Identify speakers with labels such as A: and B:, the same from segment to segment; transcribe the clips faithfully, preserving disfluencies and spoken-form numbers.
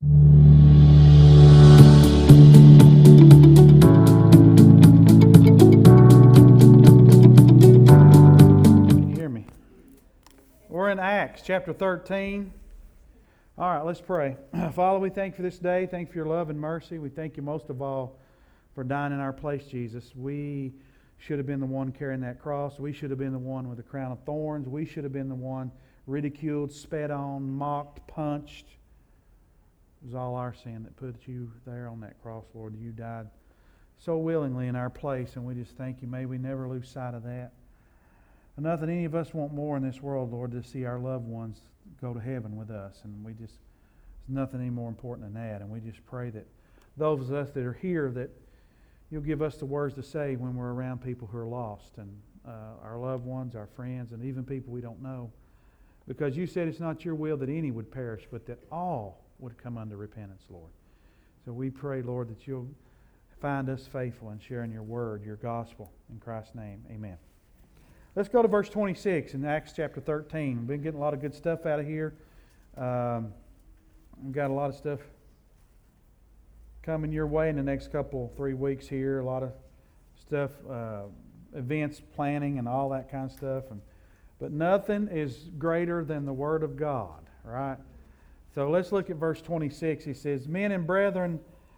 A: Can you hear me? We're in Acts chapter thirteen. All right, let's pray. Father, we thank you for this day. Thank you for your love and mercy. We thank you most of all for dying in our place, Jesus. We should have been the one carrying that cross. We should have been the one with the crown of thorns. We should have been the one ridiculed, spat on, mocked, punched. It was all our sin that put you there on that cross, Lord. You died so willingly in our place, and we just thank you. May we never lose sight of that. And nothing any of us want more in this world, Lord, to see our loved ones go to heaven with us. And we just, there's nothing any more important than that. And we just pray that those of us that are here, that you'll give us the words to say when we're around people who are lost, and uh, our loved ones, our friends, and even people we don't know. Because you said it's not your will that any would perish, but that all would come unto repentance, Lord. So we pray, Lord, that you'll find us faithful in sharing your word, your gospel. In Christ's name, amen. Let's go to verse twenty-six in Acts chapter thirteen. We've been getting a lot of good stuff out of here. Um, we've got a lot of stuff coming your way in the next couple, three weeks here. A lot of stuff, uh, events planning and all that kind of stuff. And But nothing is greater than the Word of God, right? So let's look at verse twenty-six. He says, Men and brethren,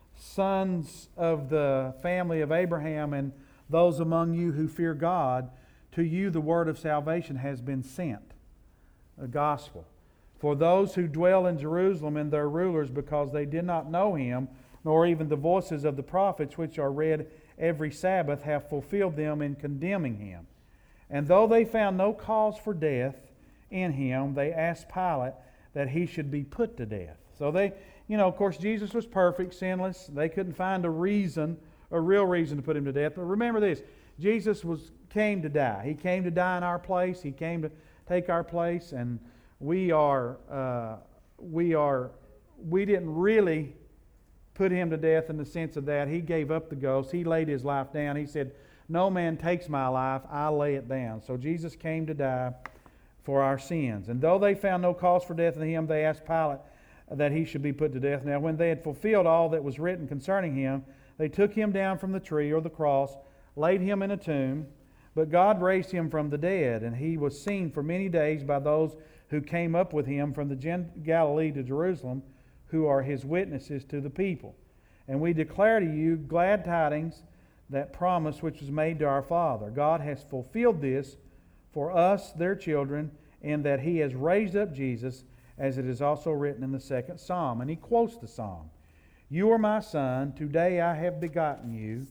A: sons of the family of Abraham, and those among you who fear God, to you the word of salvation has been sent, the gospel. For those who dwell in Jerusalem and their rulers, because they did not know Him, nor even the voices of the prophets which are read every Sabbath, have fulfilled them in condemning Him. And though they found no cause for death in Him, they asked Pilate that He should be put to death. So they, you know, of course, Jesus was perfect, sinless. They couldn't find a reason, a real reason to put Him to death. But remember this, Jesus was came to die. He came to die in our place. He came to take our place, and we are, uh, we are, we didn't really put Him to death in the sense of that. He gave up the ghost. He laid His life down. He said, no man takes my life, I lay it down. So Jesus came to die for our sins. And though they found no cause for death in Him, they asked Pilate that He should be put to death. Now when they had fulfilled all that was written concerning Him, they took Him down from the tree or the cross, laid Him in a tomb. But God raised Him from the dead, and He was seen for many days by those who came up with Him from the Galilee to Jerusalem, who are His witnesses to the people. And we declare to you glad tidings, that promise which was made to our father. God has fulfilled this for us, their children, and that He has raised up Jesus, as it is also written in the second psalm. And he quotes the psalm. You are my son, today I have begotten you.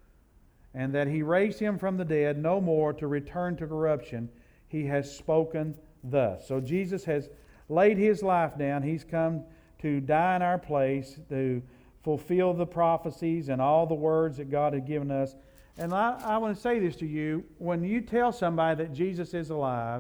A: And that He raised Him from the dead, no more to return to corruption. He has spoken thus. So Jesus has laid His life down. He's come to die in our place, to fulfill the prophecies and all the words that God had given us. And I, I want to say this to you. When you tell somebody that Jesus is alive,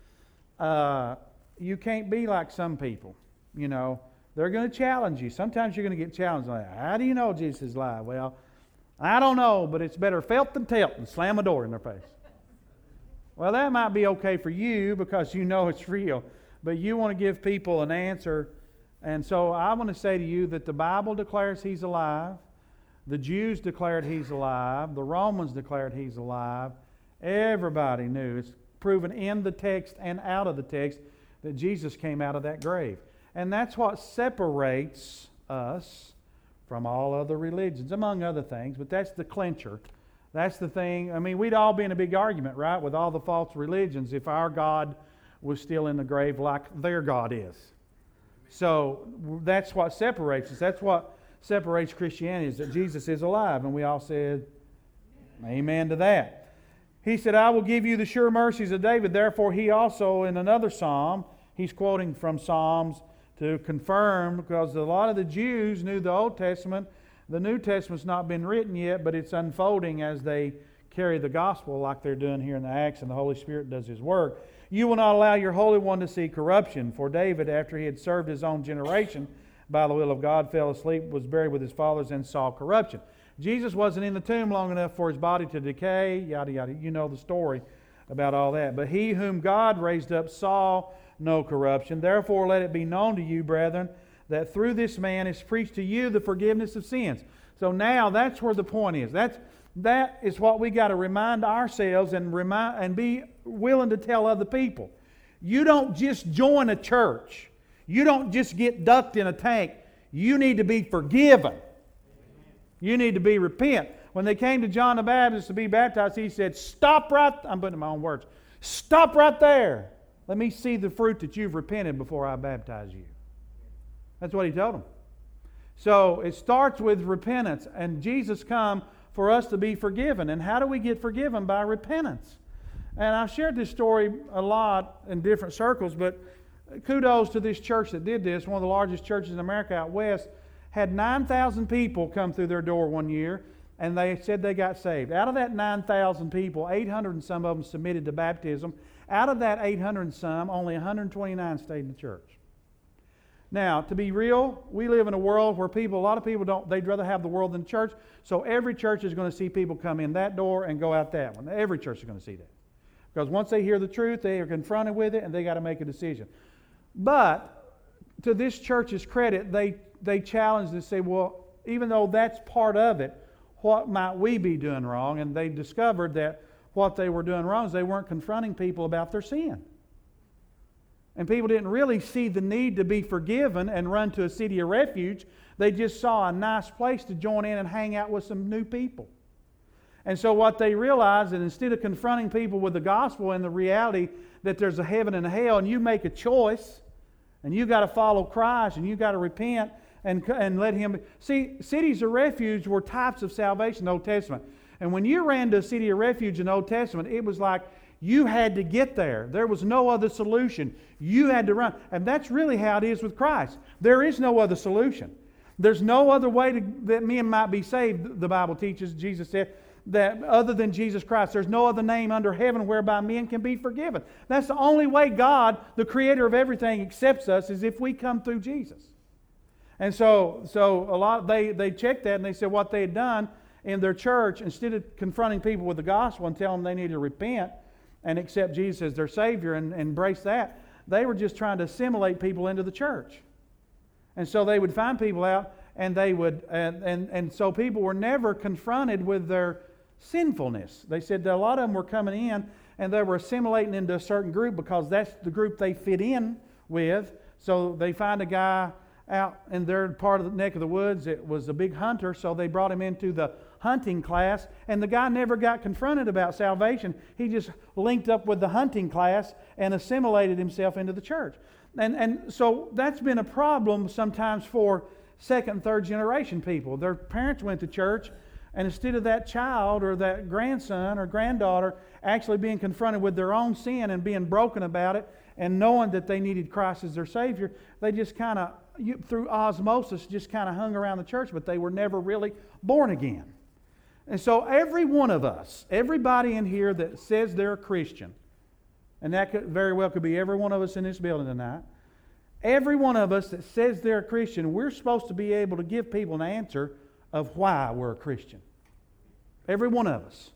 A: uh, you can't be like some people. You know, they're going to challenge you. Sometimes you're going to get challenged. Like, how do you know Jesus is alive? Well, I don't know, but it's better felt than telt, and slam a door in their face. Well, that might be okay for you because you know it's real, but you want to give people an answer. And so I want to say to you that the Bible declares He's alive. The Jews declared He's alive. The Romans declared He's alive. Everybody knew. It's proven in the text and out of the text that Jesus came out of that grave. And that's what separates us from all other religions, among other things, but that's the clincher. That's the thing. I mean, we'd all be in a big argument, right, with all the false religions if our God was still in the grave like their God is. So that's what separates us. That's what separates Christianity, is that Jesus is alive. And we all said, amen to that. He said, I will give you the sure mercies of David. Therefore, he also, in another psalm, he's quoting from Psalms to confirm, because a lot of the Jews knew the Old Testament. The New Testament's not been written yet, but it's unfolding as they carry the gospel like they're doing here in the Acts, and the Holy Spirit does His work. You will not allow your Holy One to see corruption. For David, after he had served his own generation by the will of God, fell asleep, was buried with his fathers, and saw corruption. Jesus wasn't in the tomb long enough for His body to decay, yada, yada. You know the story about all that. But He whom God raised up saw no corruption. Therefore let it be known to you, brethren, that through this man is preached to you the forgiveness of sins. So now that's where the point is. That's, that is what we got to remind ourselves and, remind, and be willing to tell other people. You don't just join a church. You don't just get ducked in a tank. You need to be forgiven. You need to be repent. When they came to John the Baptist to be baptized, he said, stop right, I'm putting my own words, stop right there. Let me see the fruit that you've repented before I baptize you. That's what he told them. So it starts with repentance, and Jesus come for us to be forgiven. And how do we get forgiven? By repentance. And I've shared this story a lot in different circles, but kudos to this church that did this. One of the largest churches in America out west had nine thousand people come through their door one year, and they said they got saved. Out of that nine thousand people, eight hundred and some of them submitted to baptism. Out of that eight hundred and some, only one hundred twenty-nine stayed in the church. Now, to be real, we live in a world where people, a lot of people don't, they'd rather have the world than the church. So every church is going to see people come in that door and go out that one. Every church is going to see that. Because once they hear the truth, they are confronted with it and they got to make a decision. But to this church's credit, they, they challenged and say, well, even though that's part of it, what might we be doing wrong? And they discovered that what they were doing wrong is they weren't confronting people about their sin. And people didn't really see the need to be forgiven and run to a city of refuge. They just saw a nice place to join in and hang out with some new people. And so what they realized is instead of confronting people with the gospel and the reality that there's a heaven and a hell, and you make a choice, and you got to follow Christ, and you got to repent and, and let Him... See, cities of refuge were types of salvation in the Old Testament. And when you ran to a city of refuge in the Old Testament, it was like you had to get there. There was no other solution. You had to run. And that's really how it is with Christ. There is no other solution. There's no other way to, that men might be saved, the Bible teaches. Jesus said that other than Jesus Christ, there's no other name under heaven whereby men can be forgiven. That's the only way God, the creator of everything, accepts us, is if we come through Jesus. And so, so a lot they, they checked that and they said what they had done in their church, instead of confronting people with the gospel and telling them they need to repent and accept Jesus as their Savior and, and embrace that, they were just trying to assimilate people into the church. And so they would find people out, and they would, and, and, and so people were never confronted with their sinfulness. They said that a lot of them were coming in and they were assimilating into a certain group because that's the group they fit in with. So they find a guy out in their part of the neck of the woods. It was a big hunter, so they brought him into the hunting class, and the guy never got confronted about salvation. He just linked up with the hunting class and assimilated himself into the church. And, and so that's been a problem sometimes for second and third generation people. Their parents went to church, and instead of that child or that grandson or granddaughter actually being confronted with their own sin and being broken about it and knowing that they needed Christ as their Savior, they just kind of, through osmosis, just kind of hung around the church, but they were never really born again. And so every one of us, everybody in here that says they're a Christian, and that could very well could be every one of us in this building tonight, every one of us that says they're a Christian, we're supposed to be able to give people an answer of why we're a Christian. Every one of us.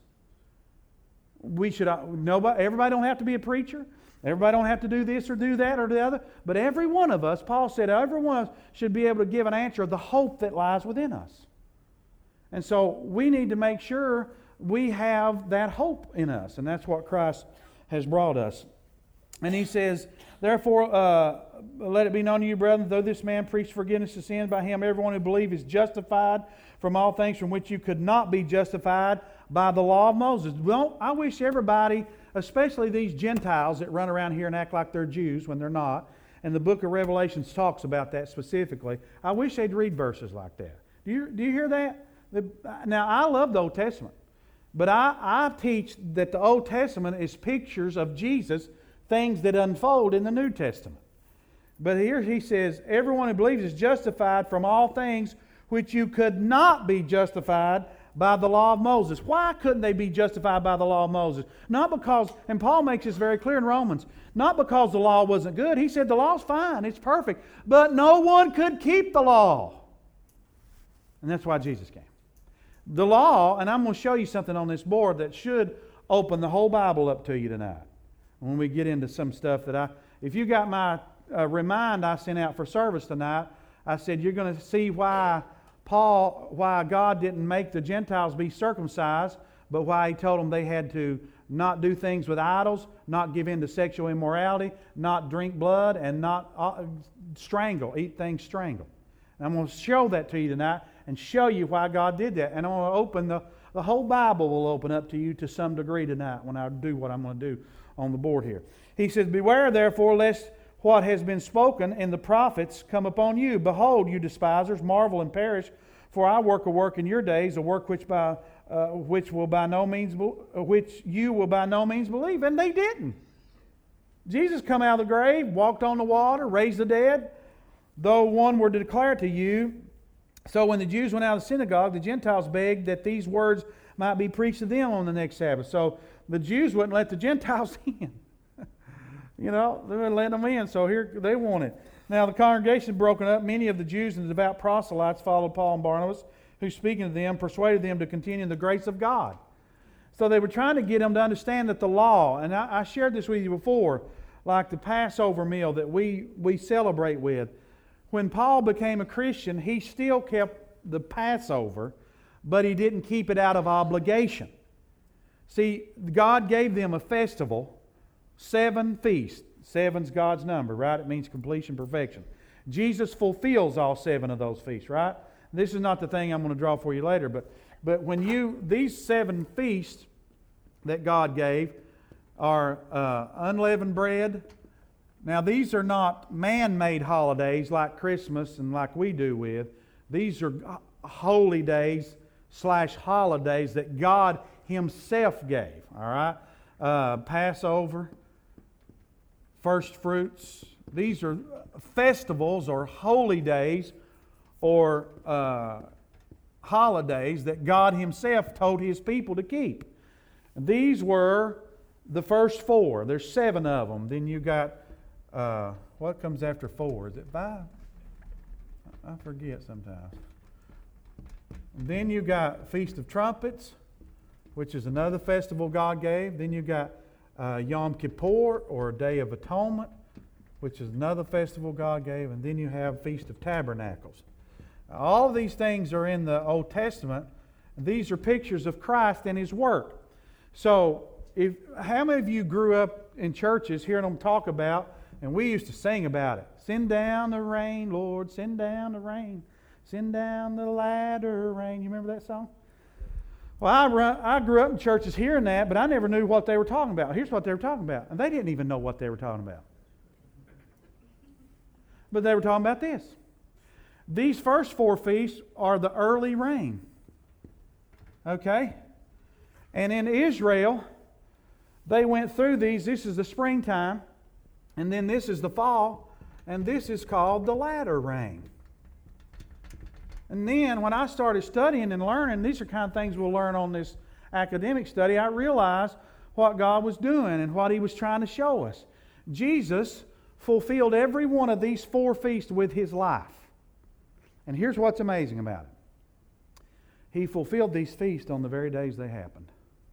A: We should, nobody, everybody don't have to be a preacher. Everybody don't have to do this or do that or the other. But every one of us, Paul said, every one of us should be able to give an answer of the hope that lies within us. And so we need to make sure we have that hope in us. And that's what Christ has brought us. And he says, therefore, uh, let it be known to you, brethren, though this man preached forgiveness of sins, by him everyone who believes is justified from all things from which you could not be justified by the law of Moses. Well, I wish everybody, especially these Gentiles that run around here and act like they're Jews when they're not, and the book of Revelations talks about that specifically, I wish they'd read verses like that. Do you, do you hear that? The, now, I love the Old Testament, but I, I teach that the Old Testament is pictures of Jesus, things that unfold in the New Testament. But here he says, everyone who believes is justified from all things which you could not be justified by the law of Moses. Why couldn't they be justified by the law of Moses? Not because, and Paul makes this very clear in Romans, not because the law wasn't good. He said the law's fine, it's perfect, but no one could keep the law. And that's why Jesus came. The law, and I'm going to show you something on this board that should open the whole Bible up to you tonight when we get into some stuff that I, if you got my uh, remind I sent out for service tonight, I said, you're going to see why Paul, why God didn't make the Gentiles be circumcised, but why He told them they had to not do things with idols, not give in to sexual immorality, not drink blood, and not uh, strangle, eat things strangled. And I'm going to show that to you tonight and show you why God did that. And I'm going to open the, the whole Bible will open up to you to some degree tonight when I do what I'm going to do on the board here. He says, beware therefore lest what has been spoken in the prophets come upon you. Behold, you despisers, marvel and perish, for I work a work in your days, a work which by uh, which will by no means be, which you will by no means believe. And they didn't. Jesus come out of the grave, walked on the water, raised the dead, though one were to declare to you. So when the Jews went out of the synagogue, the Gentiles begged that these words might be preached to them on the next Sabbath. So the Jews wouldn't let the Gentiles in. You know, they wouldn't let them in, so here they wanted. Now the congregation had broken up. Many of the Jews and the devout proselytes followed Paul and Barnabas, who, speaking to them, persuaded them to continue in the grace of God. So they were trying to get them to understand that the law, and I, I shared this with you before, like the Passover meal that we, we celebrate with. When Paul became a Christian, he still kept the Passover, but he didn't keep it out of obligation. See, God gave them a festival, seven feasts. Seven's God's number, right? It means completion, perfection. Jesus fulfills all seven of those feasts, right? This is not the thing I'm going to draw for you later, but, but when you, these seven feasts that God gave are uh, unleavened bread. Now, these are not man-made holidays like Christmas and like we do with. These are holy days slash holidays that God Himself gave, all right? Uh, Passover, first fruits. These are festivals or holy days or uh, holidays that God Himself told His people to keep. And these were the first four. There's seven of them. Then you got, uh, what comes after four? Is it five? I forget sometimes. Then you got Feast of Trumpets, which is another festival God gave. Then you got uh, Yom Kippur, or Day of Atonement, which is another festival God gave. And then you have Feast of Tabernacles. All of these things are in the Old Testament. These are pictures of Christ and His work. So, if how many of you grew up in churches hearing them talk about, and we used to sing about it, send down the rain, Lord, send down the rain, send down the latter rain. You remember that song? Well, I, run, I grew up in churches hearing that, but I never knew what they were talking about. Here's what they were talking about. And they didn't even know what they were talking about. But they were talking about this. These first four feasts are the early rain. Okay? And in Israel, they went through these. This is the springtime, and then this is the fall, and this is called the latter rain. And then when I started studying and learning, these are kind of things we'll learn on this academic study, I realized what God was doing and what He was trying to show us. Jesus fulfilled every one of these four feasts with His life. And here's what's amazing about it. He fulfilled these feasts on the very days they happened.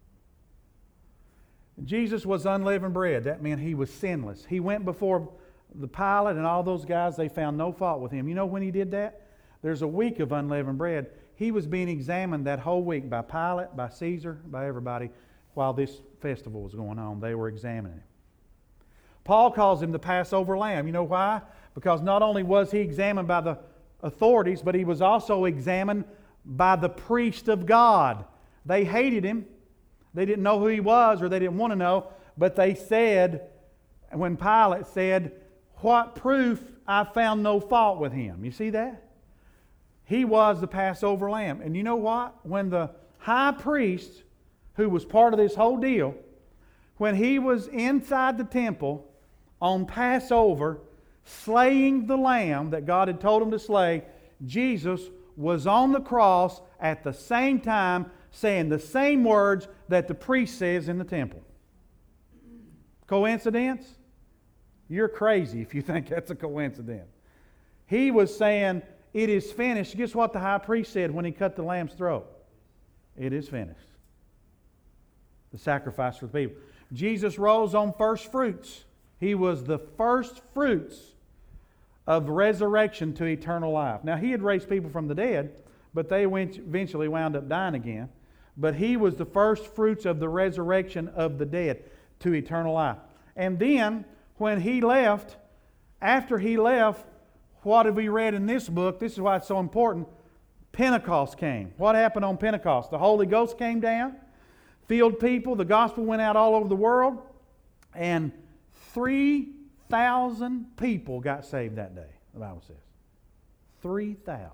A: Jesus was unleavened bread. That meant He was sinless. He went before the Pilate and all those guys. They found no fault with Him. You know when He did that? There's a week of unleavened bread. He was being examined that whole week by Pilate, by Caesar, by everybody while this festival was going on. They were examining Him. Paul calls Him the Passover lamb. You know why? Because not only was He examined by the authorities, but He was also examined by the priest of God. They hated Him. They didn't know who He was, or they didn't want to know, but they said, when Pilate said, what proof? I found no fault with Him. You see that? He was the Passover lamb. And you know what? When the high priest, who was part of this whole deal, when he was inside the temple on Passover, slaying the lamb that God had told him to slay, Jesus was on the cross at the same time saying the same words that the priest says in the temple. Coincidence? You're crazy if you think that's a coincidence. He was saying, it is finished. Guess what the high priest said when he cut the lamb's throat? It is finished. The sacrifice for the people. Jesus rose on first fruits. He was the first fruits of resurrection to eternal life. Now, he had raised people from the dead, but they went, eventually wound up dying again. But he was the first fruits of the resurrection of the dead to eternal life. And then, when he left, after he left, what have we read in this book? This is why it's so important. Pentecost came. What happened on Pentecost? The Holy Ghost came down, filled people, the gospel went out all over the world, and three thousand people got saved that day, the Bible says. three thousand.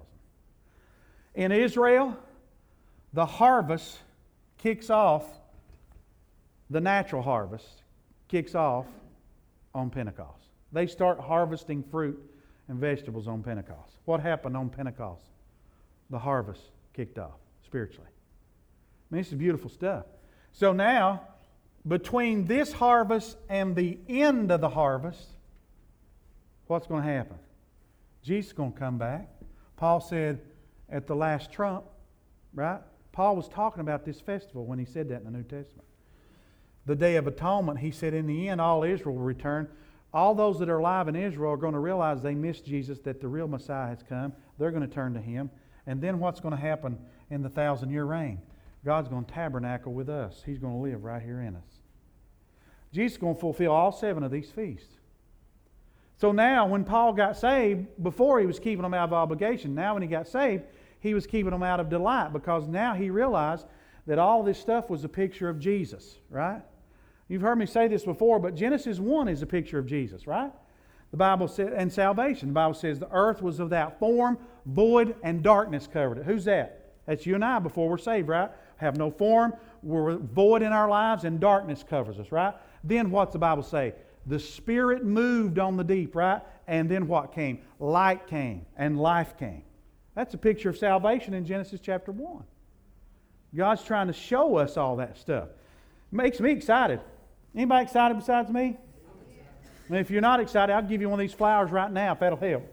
A: In Israel, the harvest kicks off, the natural harvest kicks off on Pentecost. They start harvesting fruit and vegetables on Pentecost. What happened on Pentecost? The harvest kicked off spiritually. I mean, this is beautiful stuff. So now, between this harvest and the end of the harvest, what's going to happen? Jesus is going to come back. Paul said at the last trump, right? Paul was talking about this festival when he said that in the New Testament. The Day of Atonement, he said in the end all Israel will return. All those that are alive in Israel are going to realize they missed Jesus, that the real Messiah has come. They're going to turn to Him. And then what's going to happen in the thousand-year reign? God's going to tabernacle with us. He's going to live right here in us. Jesus is going to fulfill all seven of these feasts. So now when Paul got saved, before he was keeping them out of obligation. Now when he got saved, he was keeping them out of delight, because now he realized that all this stuff was a picture of Jesus, right? You've heard me say this before, but Genesis one is a picture of Jesus, right? The Bible says, and salvation. The Bible says the earth was without form, void, and darkness covered it. Who's that? That's you and I before we're saved, right? Have no form, we're void in our lives, and darkness covers us, right? Then what's the Bible say? The Spirit moved on the deep, right? And then what came? Light came, and life came. That's a picture of salvation in Genesis chapter one. God's trying to show us all that stuff. Makes me excited. Anybody excited besides me? And if you're not excited, I'll give you one of these flowers right now if that'll help.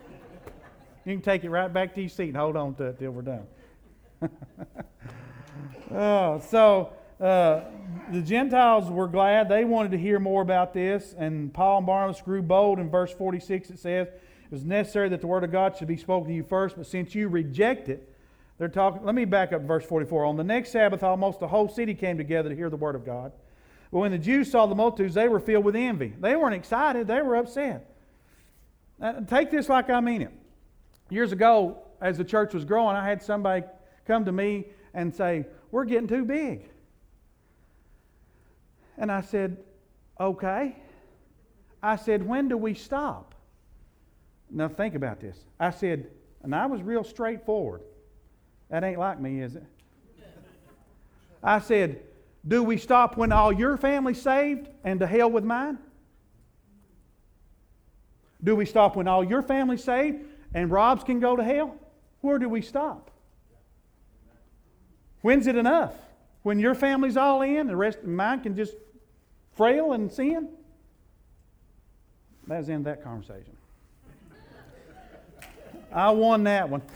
A: You can take it right back to your seat and hold on to it till we're done. oh, so uh, the Gentiles were glad. They wanted to hear more about this. And Paul and Barnabas grew bold. In verse forty-six it says, it was necessary that the word of God should be spoken to you first, but since you reject it, they're talking. Let me back up to verse forty-four. On the next Sabbath, almost the whole city came together to hear the word of God. But when the Jews saw the multitudes, they were filled with envy. They weren't excited, they were upset. Now, take this like I mean it. Years ago, as the church was growing, I had somebody come to me and say, we're getting too big. And I said, okay. I said, when do we stop? Now think about this. I said, and I was real straightforward. That ain't like me, is it? I said, do we stop when all your family's saved and to hell with mine? Do we stop when all your family's saved and Rob's can go to hell? Where do we stop? When's it enough? When your family's all in, the rest of mine can just frail and sin? That was the end of that conversation. I won that one.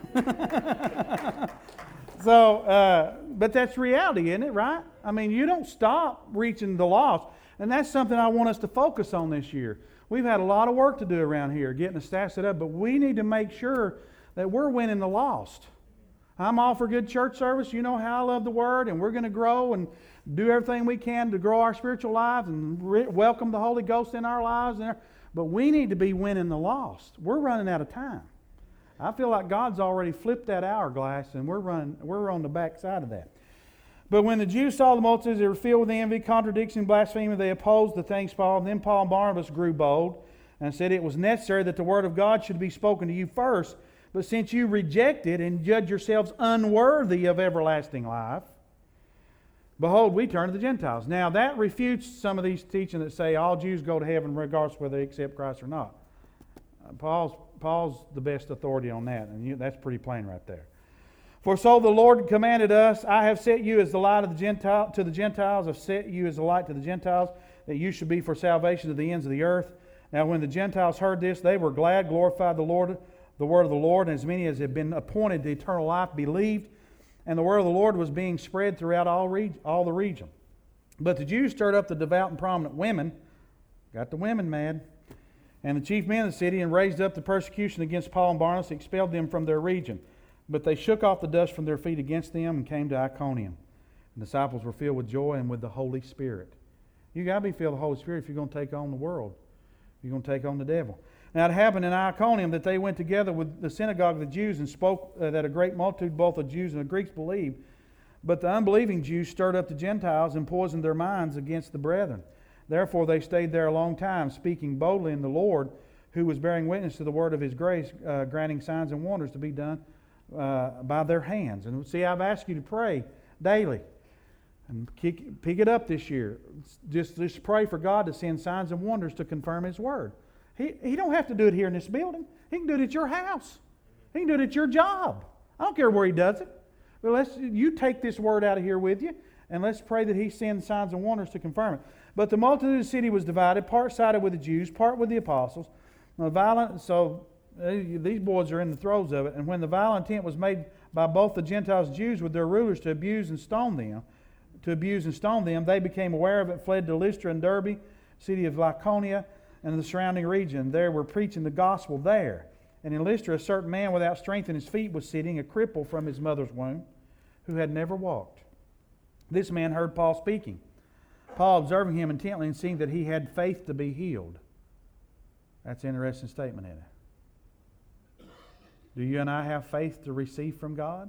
A: so, uh, but that's reality, isn't it, right? I mean, you don't stop reaching the lost. And that's something I want us to focus on this year. We've had a lot of work to do around here, getting the staff set up, but we need to make sure that we're winning the lost. I'm all for good church service. You know how I love the Word, and we're going to grow and do everything we can to grow our spiritual lives and re- welcome the Holy Ghost in our lives. And our, but we need to be winning the lost. We're running out of time. I feel like God's already flipped that hourglass, and we're running. We're on the back side of that. But when the Jews saw the multitudes, they were filled with envy, contradiction, blasphemy. They opposed the things Paul. And then Paul and Barnabas grew bold and said it was necessary that the word of God should be spoken to you first. But since you reject it and judge yourselves unworthy of everlasting life, behold, we turn to the Gentiles. Now that refutes some of these teachings that say all Jews go to heaven regardless whether they accept Christ or not. Uh, Paul's, Paul's the best authority on that, and you, that's pretty plain right there. For so the Lord commanded us, I have set you as the light of the Gentile, to the Gentiles, I've set you as the light to the Gentiles, that you should be for salvation to the ends of the earth. Now when the Gentiles heard this, they were glad, glorified the Lord, the word of the Lord, and as many as had been appointed to eternal life believed. And the word of the Lord was being spread throughout all, reg- all the region. But the Jews stirred up the devout and prominent women, got the women mad, And the chief men of the city and raised up the persecution against Paul and Barnabas, expelled them from their region. But they shook off the dust from their feet against them and came to Iconium. The disciples were filled with joy and with the Holy Spirit. You got to be filled with the Holy Spirit if you're going to take on the world. You're going to take on the devil. Now it happened in Iconium that they went together with the synagogue of the Jews and spoke uh, that a great multitude both of Jews and of Greeks believed. But the unbelieving Jews stirred up the Gentiles and poisoned their minds against the brethren. Therefore they stayed there a long time, speaking boldly in the Lord, who was bearing witness to the word of His grace, uh, granting signs and wonders to be done uh, by their hands. And see, I've asked you to pray daily. And kick, pick it up this year. Just, just pray for God to send signs and wonders to confirm His word. He, he don't have to do it here in this building. He can do it at your house. He can do it at your job. I don't care where He does it. But let's you take this word out of here with you, and let's pray that He sends signs and wonders to confirm it. But the multitude of the city was divided, part sided with the Jews, part with the apostles. The violent, so uh, these boys are in the throes of it. And when the violent intent was made by both the Gentiles and Jews with their rulers to abuse and stone them, to abuse and stone them, they became aware of it, fled to Lystra and Derbe, city of Lycaonia, and the surrounding region. They were preaching the gospel there. And in Lystra, a certain man without strength in his feet was sitting, a cripple from his mother's womb, who had never walked. This man heard Paul speaking. Paul, observing him intently and seeing that he had faith to be healed. That's an interesting statement, isn't it? Do you and I have faith to receive from God?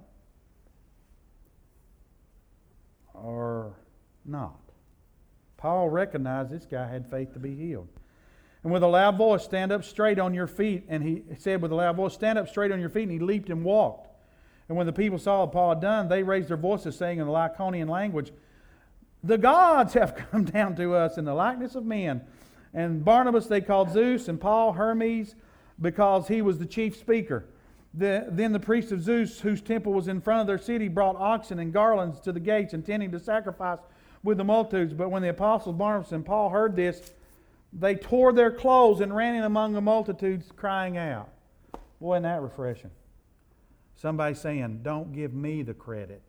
A: Or not? Paul recognized this guy had faith to be healed. And with a loud voice, stand up straight on your feet. And he said with a loud voice, stand up straight on your feet. And he leaped and walked. And when the people saw what Paul had done, they raised their voices, saying in the Lycaonian language, the gods have come down to us in the likeness of men. And Barnabas they called Zeus, and Paul Hermes, because he was the chief speaker. The, then the priests of Zeus, whose temple was in front of their city, brought oxen and garlands to the gates, intending to sacrifice with the multitudes. But when the apostles Barnabas and Paul heard this, they tore their clothes and ran in among the multitudes, crying out. Boy, isn't that refreshing? Somebody saying, don't give me the credit.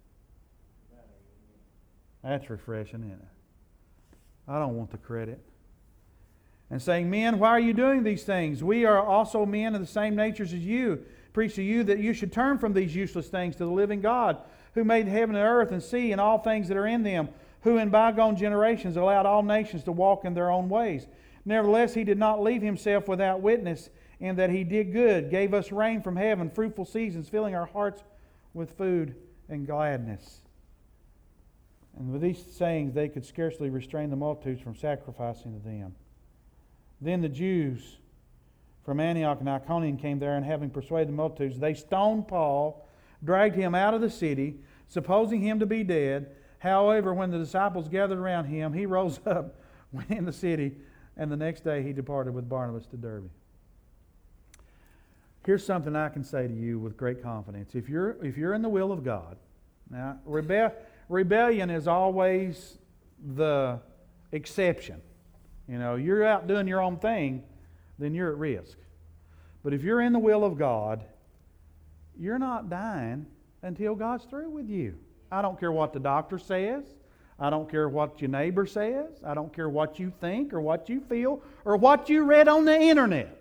A: That's refreshing, isn't it? I don't want the credit. And saying, men, why are you doing these things? We are also men of the same natures as you. Preach to you that you should turn from these useless things to the living God, who made heaven and earth and sea and all things that are in them, who in bygone generations allowed all nations to walk in their own ways. Nevertheless, He did not leave Himself without witness, in that He did good, gave us rain from heaven, fruitful seasons, filling our hearts with food and gladness. And with these sayings, they could scarcely restrain the multitudes from sacrificing to them. Then the Jews from Antioch and Iconium came there, and having persuaded the multitudes, they stoned Paul, dragged him out of the city, supposing him to be dead. However, when the disciples gathered around him, he rose up, went in the city, and the next day he departed with Barnabas to Derbe. Here's something I can say to you with great confidence. If you're, if you're in the will of God, now rebel, rebellion is always the exception. You know, you're out doing your own thing, then you're at risk. But if you're in the will of God, you're not dying until God's through with you. I don't care what the doctor says. I don't care what your neighbor says. I don't care what you think or what you feel or what you read on the internet.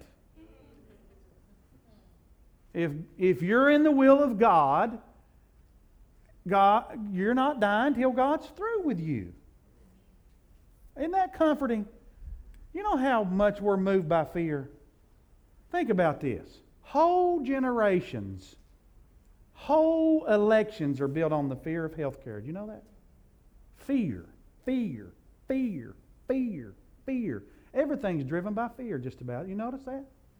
A: If, if you're in the will of God, God, you're not dying till God's through with you. Isn't that comforting? You know how much we're moved by fear? Think about this. Whole generations, whole elections are built on the fear of health care. Do you know that? Fear, fear, fear, fear, fear. Everything's driven by fear just about. You notice that?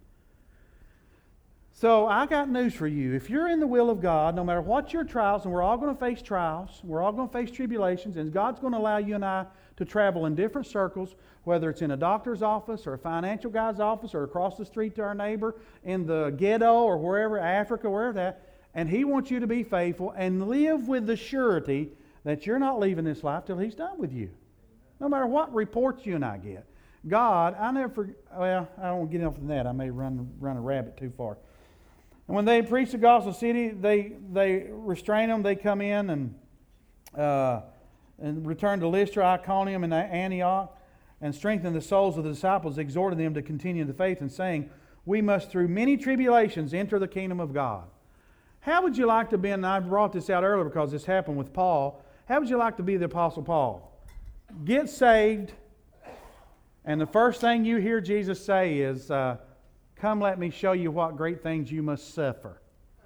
A: So I got news for you. If you're in the will of God, no matter what your trials, and we're all going to face trials, we're all going to face tribulations, and God's going to allow you and I to travel in different circles, whether it's in a doctor's office or a financial guy's office or across the street to our neighbor, in the ghetto or wherever, Africa, wherever that, and He wants you to be faithful and live with the surety that you're not leaving this life till He's done with you. No matter what reports you and I get. God, I never forget, well, I don't want to get off on that. I may run, run a rabbit too far. And when they preach the gospel city, they they restrain them. They come in and uh, and return to Lystra, Iconium, and Antioch. and strengthened the souls of the disciples, exhorting them to continue in the faith, and saying, we must through many tribulations enter the kingdom of God. How would you like to be, and I brought this out earlier because this happened with Paul, how would you like to be the Apostle Paul? Get saved, and the first thing you hear Jesus say is, uh, come let me show you what great things you must suffer.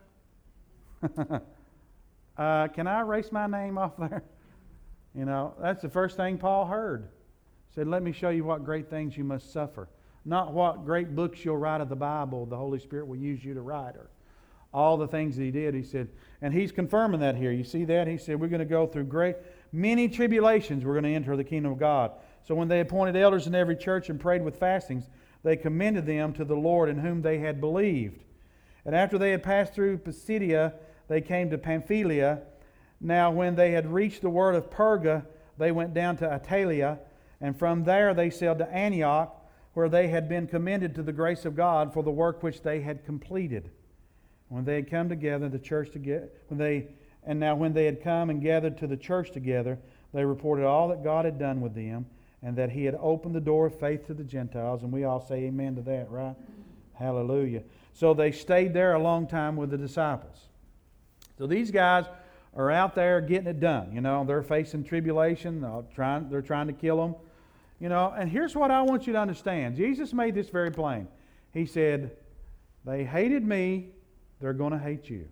A: uh, can I erase my name off there? You know, that's the first thing Paul heard. He said, let me show you what great things you must suffer. Not what great books you'll write of the Bible the Holy Spirit will use you to write, or all the things that he did. He said, and he's confirming that here. You see that? He said, we're going to go through great, many tribulations. We're going to enter the kingdom of God. So when they appointed elders in every church and prayed with fastings, they commended them to the Lord in whom they had believed. And after they had passed through Pisidia, they came to Pamphylia. Now when they had reached the word of Perga, they went down to Attalia, and from there they sailed to Antioch, where they had been commended to the grace of God for the work which they had completed. When they had come together, the church together, when they and now when they had come and gathered to the church together, they reported all that God had done with them, and that He had opened the door of faith to the Gentiles. And we all say amen to that, right? Hallelujah. So they stayed there a long time with the disciples. So these guys are out there getting it done. You know, they're facing tribulation. They're trying, they're trying to kill them. You know, and here's what I want you to understand. Jesus made this very plain. He said, they hated me, they're going to hate you.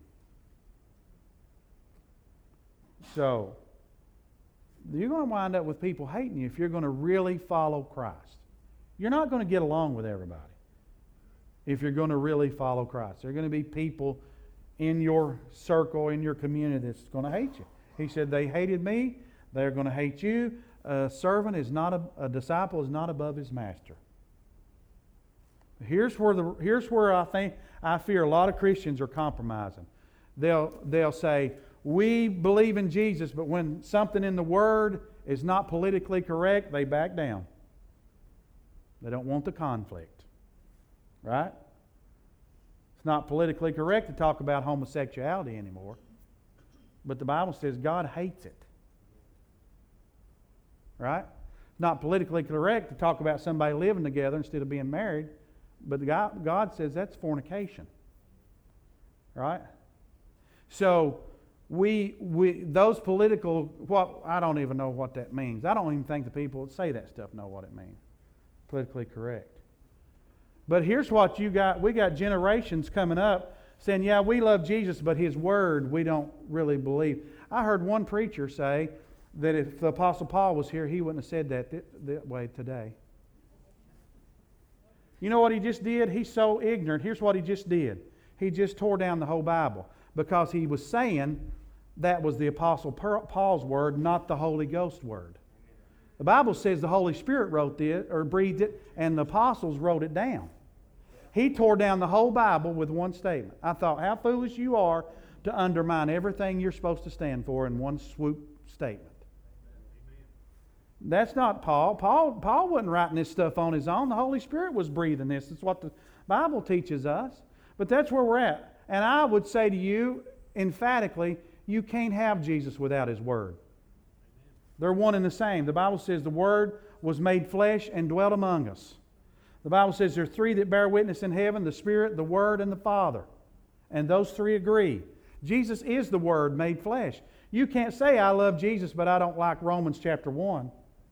A: So, you're going to wind up with people hating you if you're going to really follow Christ. You're not going to get along with everybody if you're going to really follow Christ. There are going to be people in your circle, in your community, that's going to hate you. He said, they hated me, they're going to hate you. A servant is not a, a disciple is not above his master. Here's where the here's where I think I fear a lot of Christians are compromising. They'll they'll say, we believe in Jesus, but when something in the Word is not politically correct, they back down. They don't want the conflict. Right? It's not politically correct to talk about homosexuality anymore. But the Bible says God hates it. Right? It's not politically correct to talk about somebody living together instead of being married. But God, God says that's fornication. Right? So, we, we those political, what I don't even know what that means. I don't even think the people that say that stuff know what it means. Politically correct. But here's what you got. We got generations coming up saying, yeah, we love Jesus, but His Word we don't really believe. I heard one preacher say that if the Apostle Paul was here, he wouldn't have said that th- that way today. You know what he just did? He's so ignorant. Here's what he just did. He just tore down the whole Bible because he was saying that was the Apostle Paul's word, not the Holy Ghost word. The Bible says the Holy Spirit wrote it or breathed it, and the apostles wrote it down. He tore down the whole Bible with one statement. I thought, how foolish you are to undermine everything you're supposed to stand for in one swoop statement. That's not Paul. Paul. Paul wasn't writing this stuff on his own. The Holy Spirit was breathing this. It's what the Bible teaches us. But that's where we're at. And I would say to you, emphatically, you can't have Jesus without His Word. They're one and the same. The Bible says the Word was made flesh and dwelt among us. The Bible says there are three that bear witness in heaven, the Spirit, the Word, and the Father. And those three agree. Jesus is the Word made flesh. You can't say, I love Jesus, but I don't like Romans chapter one.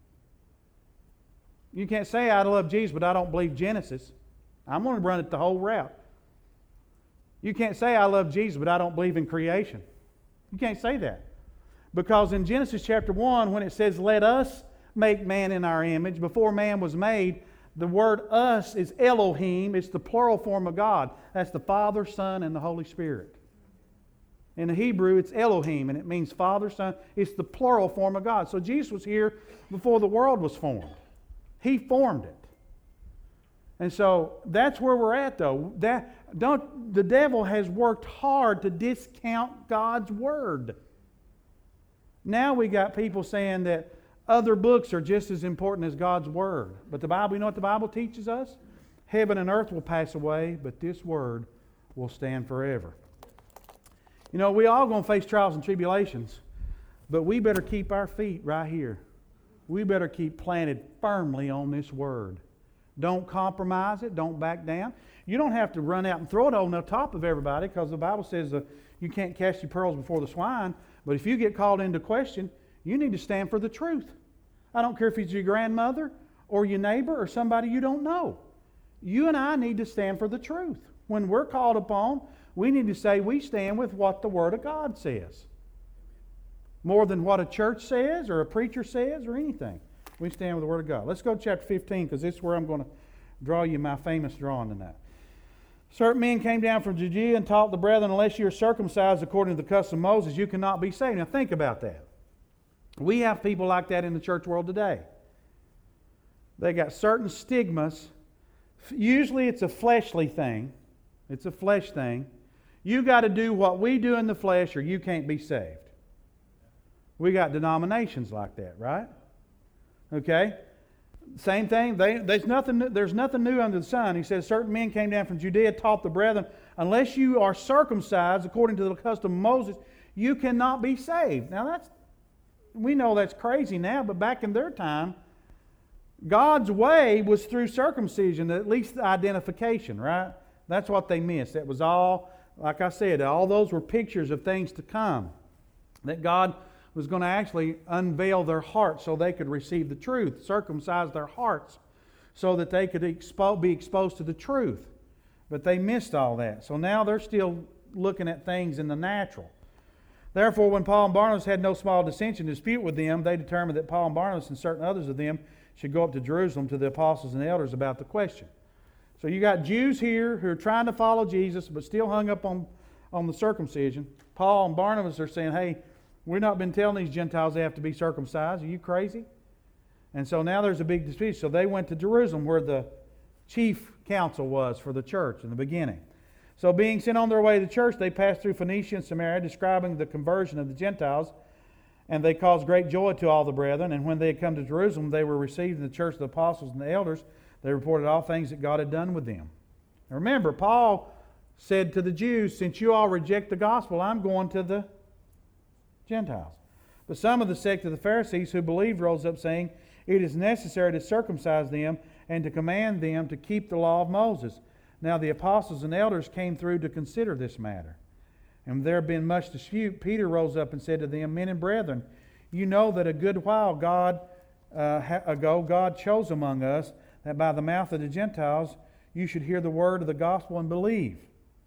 A: You can't say, I love Jesus, but I don't believe Genesis. I'm going to run it the whole route. You can't say, I love Jesus, but I don't believe in creation. You can't say that. Because in Genesis chapter one, when it says, let us make man in our image, before man was made, the word us is Elohim. It's the plural form of God. That's the Father, Son, and the Holy Spirit. In the Hebrew, it's Elohim, and it means Father, Son. It's the plural form of God. So Jesus was here before the world was formed. He formed it. And so that's where we're at, though. That don't the devil has worked hard to discount God's Word. Now we got people saying that other books are just as important as God's Word. But the Bible, you know what the Bible teaches us? Heaven and earth will pass away, but this Word will stand forever. You know, we all going to face trials and tribulations, but we better keep our feet right here we better keep planted firmly on this Word. Don't compromise it. Don't back down. You don't have to run out and throw it on the top of everybody, because the Bible says uh, you can't cast your pearls before the swine. But if you get called into question, you need to stand for the truth. I don't care if it's your grandmother or your neighbor or somebody you don't know. You and I need to stand for the truth. When we're called upon, we need to say we stand with what the Word of God says. More than what a church says or a preacher says or anything. We stand with the Word of God. Let's go to chapter fifteen, because this is where I'm going to draw you my famous drawing tonight. Certain men came down from Judea and taught the brethren, unless you are circumcised according to the custom of Moses, you cannot be saved. Now think about that. We have people like that in the church world today. They got certain stigmas. Usually it's a fleshly thing. It's a flesh thing. You got to do what we do in the flesh or you can't be saved. We got denominations like that, right? Okay? Same thing. They, there's, nothing, there's nothing new under the sun. He says, certain men came down from Judea, taught the brethren, unless you are circumcised according to the custom of Moses, you cannot be saved. Now that's, we know that's crazy now, but back in their time, God's way was through circumcision, at least the identification, right? That's what they missed. That was all, like I said, all those were pictures of things to come. That God was going to actually unveil their hearts so they could receive the truth, circumcise their hearts so that they could expo- be exposed to the truth. But they missed all that. So now they're still looking at things in the natural. Therefore, when Paul and Barnabas had no small dissension dispute with them, they determined that Paul and Barnabas and certain others of them should go up to Jerusalem to the apostles and elders about the question. So you got Jews here who are trying to follow Jesus but still hung up on, on the circumcision. Paul and Barnabas are saying, hey, we've not been telling these Gentiles they have to be circumcised. Are you crazy? And so now there's a big dispute. So they went to Jerusalem where the chief council was for the church in the beginning. So being sent on their way to the church, they passed through Phoenicia and Samaria, describing the conversion of the Gentiles. And they caused great joy to all the brethren. And when they had come to Jerusalem, they were received in the church of the apostles and the elders. They reported all things that God had done with them. Now remember, Paul said to the Jews, since you all reject the gospel, I'm going to the Gentiles. But some of the sect of the Pharisees who believed rose up, saying, it is necessary to circumcise them and to command them to keep the law of Moses. Now the apostles and elders came through to consider this matter. And there had been much dispute. Peter rose up and said to them, men and brethren, you know that a good while God uh, ago God chose among us that by the mouth of the Gentiles you should hear the word of the gospel and believe.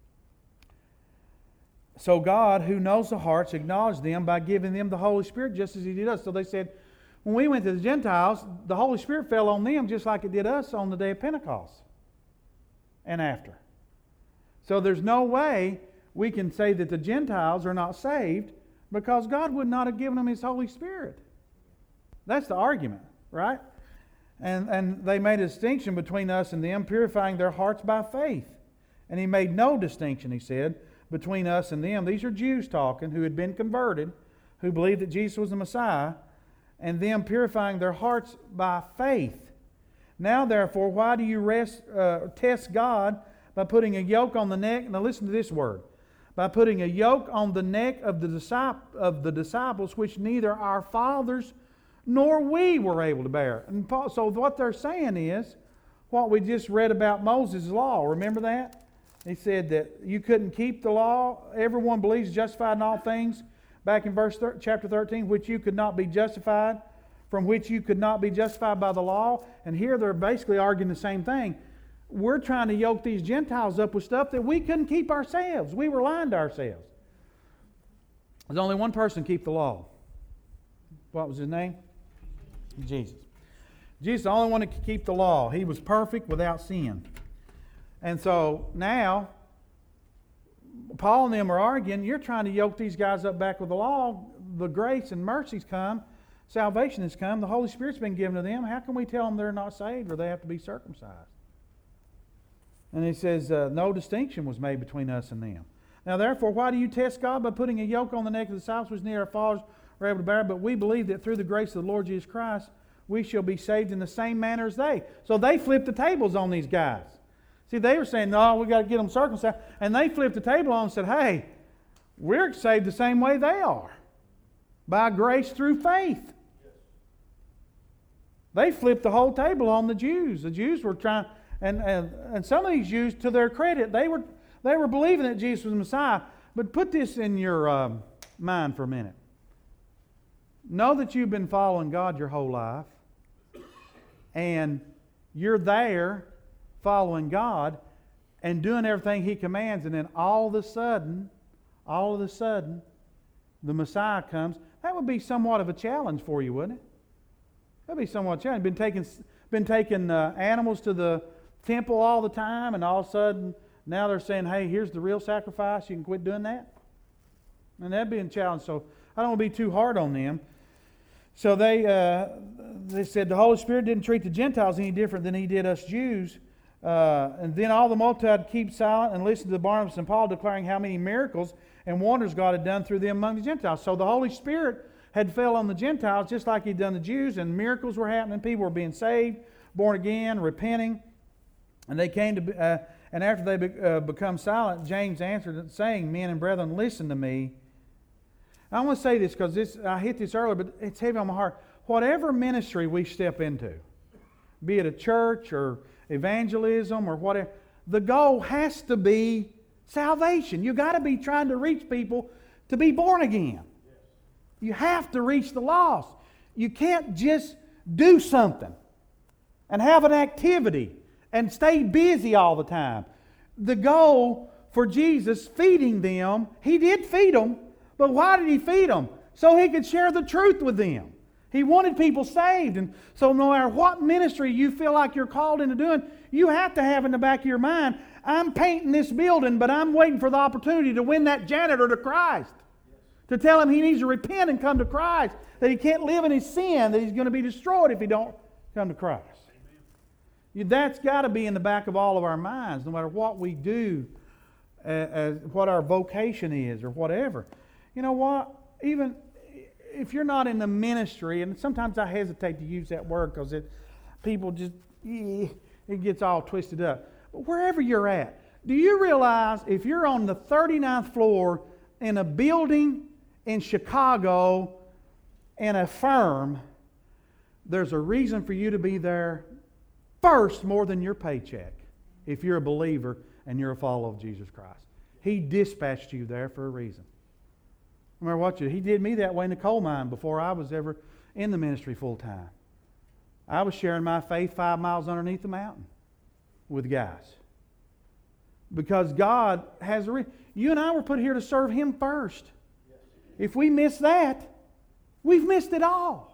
A: So God, who knows the hearts, acknowledged them by giving them the Holy Spirit just as He did us. So they said, when we went to the Gentiles, the Holy Spirit fell on them just like it did us on the day of Pentecost and after. So there's no way we can say that the Gentiles are not saved because God would not have given them His Holy Spirit. That's the argument, right? And, and they made a distinction between us and them, purifying their hearts by faith. And He made no distinction, He said, between us and them. These are Jews talking who had been converted, who believed that Jesus was the Messiah, and them purifying their hearts by faith. Now, therefore, why do you rest, uh, test God by putting a yoke on the neck? Now, listen to this word. By putting a yoke on the neck of the, discip- of the disciples, which neither our fathers nor we were able to bear. And Paul, so what they're saying is, what we just read about Moses' law. Remember that? He said that you couldn't keep the law. Everyone believes justified in all things. Back in verse thir- chapter thirteen, which you could not be justified, from which you could not be justified by the law. And here they're basically arguing the same thing. We're trying to yoke these Gentiles up with stuff that we couldn't keep ourselves. We were lying to ourselves. There's only one person keep the law. What was his name? Jesus. Jesus is the only one that could keep the law. He was perfect without sin. And so now, Paul and them are arguing, you're trying to yoke these guys up back with the law. The grace and mercy's come. Salvation has come. The Holy Spirit's been given to them. How can we tell them they're not saved or they have to be circumcised? And he says, uh, no distinction was made between us and them. Now, therefore, why do you test God by putting a yoke on the neck of the disciples which neither our fathers were able to bear? But we believe that through the grace of the Lord Jesus Christ, we shall be saved in the same manner as they. So they flipped the tables on these guys. See, they were saying, no, we got to get them circumcised. And they flipped the table on and said, hey, we're saved the same way they are. By grace through faith. They flipped the whole table on the Jews. The Jews were trying, and, and, and some of these Jews, to their credit, they were, they were believing that Jesus was the Messiah. But put this in your um, mind for a minute. Know that you've been following God your whole life, and you're there following God and doing everything He commands, and then all of a sudden, all of a sudden, the Messiah comes. That would be somewhat of a challenge for you, wouldn't it? That would be somewhat of a challenge. Been taking, been taking uh, animals to the temple all the time, and all of a sudden, now they're saying, hey, here's the real sacrifice. You can quit doing that. And that'd be a challenge. So I don't want to be too hard on them. So they uh, they said the Holy Spirit didn't treat the Gentiles any different than He did us Jews. Uh, and then all the multitude keep silent and listen to Barnabas and Paul declaring how many miracles and wonders God had done through them among the Gentiles. So the Holy Spirit had fell on the Gentiles just like He'd done the Jews, and miracles were happening. People were being saved, born again, repenting. And they came to, uh, and after they be, uh, become silent, James answered, saying, men and brethren, listen to me. I want to say this because this I hit this earlier, but it's heavy on my heart. Whatever ministry we step into, be it a church or evangelism or whatever, the goal has to be salvation. You've got to be trying to reach people to be born again. You have to reach the lost. You can't just do something and have an activity and stay busy all the time. The goal for Jesus, feeding them, He did feed them, but why did He feed them? So He could share the truth with them. He wanted people saved. And so no matter what ministry you feel like you're called into doing, you have to have in the back of your mind, I'm painting this building, but I'm waiting for the opportunity to win that janitor to Christ. To tell him he needs to repent and come to Christ. That he can't live in his sin, that he's going to be destroyed if he don't come to Christ. You, that's got to be in the back of all of our minds, no matter what we do, uh, uh, what our vocation is or whatever. You know what? Even if you're not in the ministry, and sometimes I hesitate to use that word because it, people just, eh, it gets all twisted up. But wherever you're at, do you realize if you're on the thirty-ninth floor in a building in Chicago in a firm, there's a reason for you to be there first more than your paycheck if you're a believer and you're a follower of Jesus Christ. He dispatched you there for a reason. Remember what you, He did me that way in the coal mine before I was ever in the ministry full time. I was sharing my faith five miles underneath the mountain with guys. Because God has a reason. You and I were put here to serve Him first. If we miss that, we've missed it all.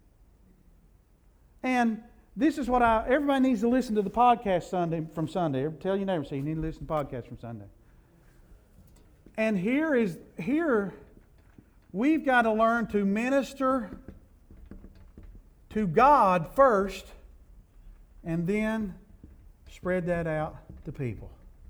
A: And this is what I, everybody needs to listen to the podcast Sunday from Sunday. Tell your neighbor, say you need to listen to the podcast from Sunday. And here is, here, we've got to learn to minister to God first and then spread that out to people.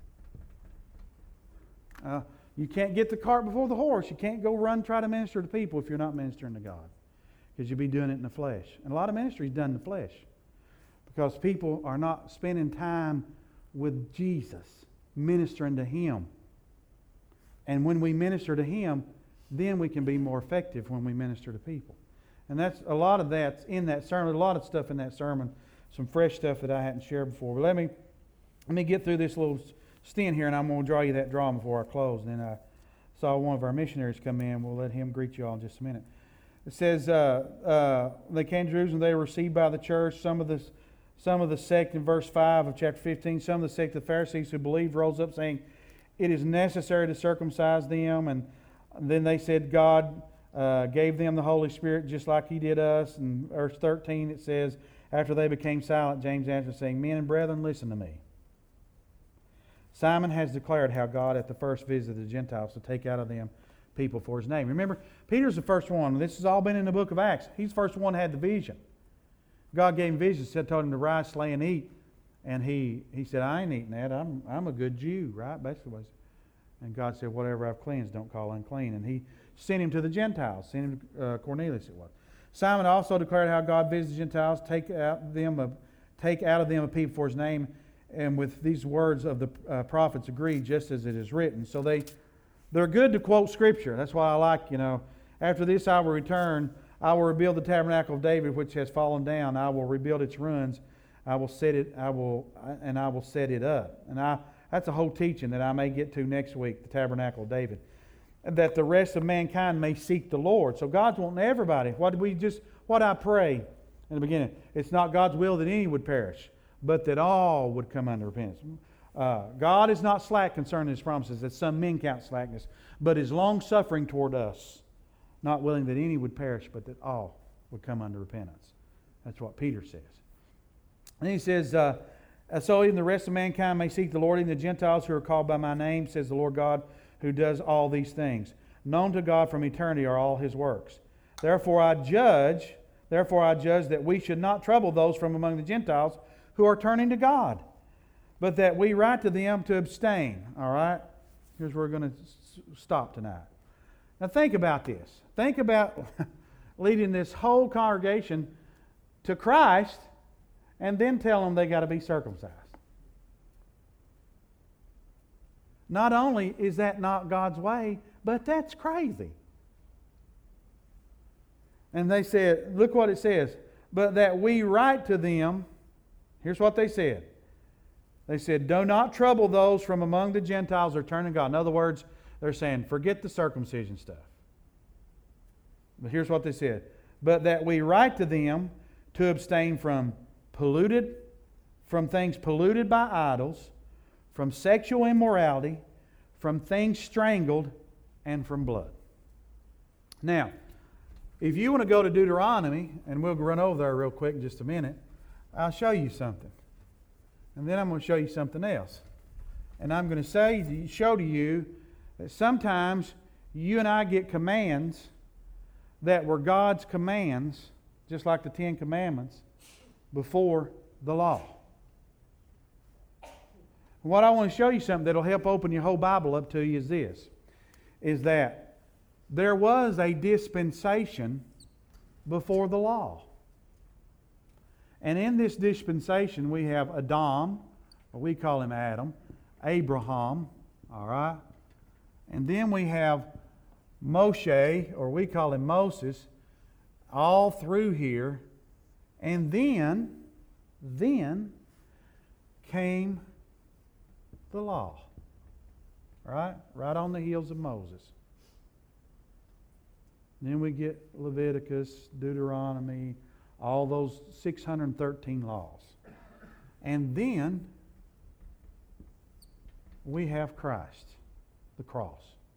A: Uh, you can't get the cart before the horse. You can't go run try to minister to people if you're not ministering to God. Because you'll be doing it in the flesh. And a lot of ministry is done in the flesh. Because people are not spending time with Jesus, ministering to Him. And when we minister to Him, then we can be more effective when we minister to people. And that's a lot of that's in that sermon. A lot of stuff in that sermon. Some fresh stuff that I hadn't shared before. But let me let me get through this little stint here, and I'm going to draw you that drawing before I close. And then I saw one of our missionaries come in. We'll let him greet you all in just a minute. It says, uh, uh, they came to Jerusalem, they were received by the church. Some of the some of the sect in verse five of chapter fifteen, some of the sect of the Pharisees who believed rose up saying, it is necessary to circumcise them. And then they said God uh, gave them the Holy Spirit just like He did us. And verse thirteen it says, after they became silent, James answered saying, men and brethren, listen to me. Simon has declared how God at the first visited the Gentiles to take out of them people for His name. Remember, Peter's the first one. This has all been in the book of Acts. He's the first one that had the vision. God gave him vision, said, told him to rise, slay, and eat. And he, he said, I ain't eating that. I'm, I'm a good Jew, right? Basically what he said. And God said, whatever I've cleansed, don't call unclean. And He sent him to the Gentiles, sent him to uh, Cornelius it was. Simon also declared how God visited the Gentiles, take out, them a, take out of them a people for His name. And with these words of the uh, prophets agreed, just as it is written. So they, they're good to quote Scripture. That's why I like, you know, after this I will return. I will rebuild the tabernacle of David, which has fallen down. I will rebuild its ruins. I will set it. I will, and I will set it up. And I, that's a whole teaching that I may get to next week. The tabernacle of David, that the rest of mankind may seek the Lord. So God's wanting everybody. What did we just? What I pray in the beginning? It's not God's will that any would perish, but that all would come unto repentance. Uh, God is not slack concerning His promises, that some men count slackness, but is long-suffering toward us, not willing that any would perish, but that all would come unto repentance. That's what Peter says. And he says, uh, so even the rest of mankind may seek the Lord, even the Gentiles who are called by my name, says the Lord God, who does all these things. Known to God from eternity are all His works. Therefore I judge, therefore I judge that we should not trouble those from among the Gentiles who are turning to God, but that we write to them to abstain. All right? Here's where we're going to stop tonight. Now think about this. Think about leading this whole congregation to Christ and then tell them they got to be circumcised. Not only is that not God's way, but that's crazy. And they said, look what it says, but that we write to them. Here's what they said. They said, do not trouble those from among the Gentiles or turn to God. In other words, they're saying, forget the circumcision stuff. But here's what they said. But that we write to them to abstain from polluted, from things polluted by idols, from sexual immorality, from things strangled, and from blood. Now, if you want to go to Deuteronomy, and we'll run over there real quick in just a minute, I'll show you something. And then I'm going to show you something else. And I'm going to say, show to you that sometimes you and I get commands that were God's commands, just like the Ten Commandments, before the law. What I want to show you something that will help open your whole Bible up to you is this, is that there was a dispensation before the law. And in this dispensation we have Adam, or we call him Adam, Abraham, all right? And then we have Moshe, or we call him Moses, all through here. And then, then came the law, right? Right on the heels of Moses. Then we get Leviticus, Deuteronomy, all those six hundred thirteen laws. And then we have Christ, the cross.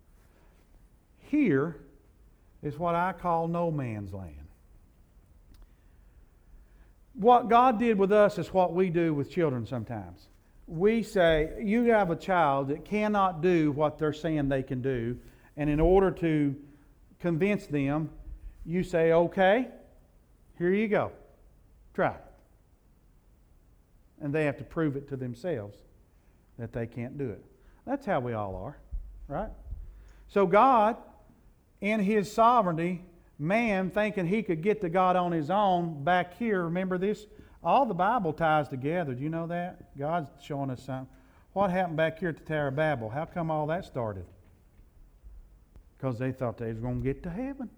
A: Here is what I call no man's land. What God did with us is what we do with children sometimes. We say, you have a child that cannot do what they're saying they can do, and in order to convince them, you say, okay, here you go. Try it. And they have to prove it to themselves that they can't do it. That's how we all are, right? So God, in His sovereignty, man thinking he could get to God on his own, back here, remember this? All the Bible ties together. Do you know that? God's showing us something. What happened back here at the Tower of Babel? How come all that started? Because they thought they was going to get to heaven.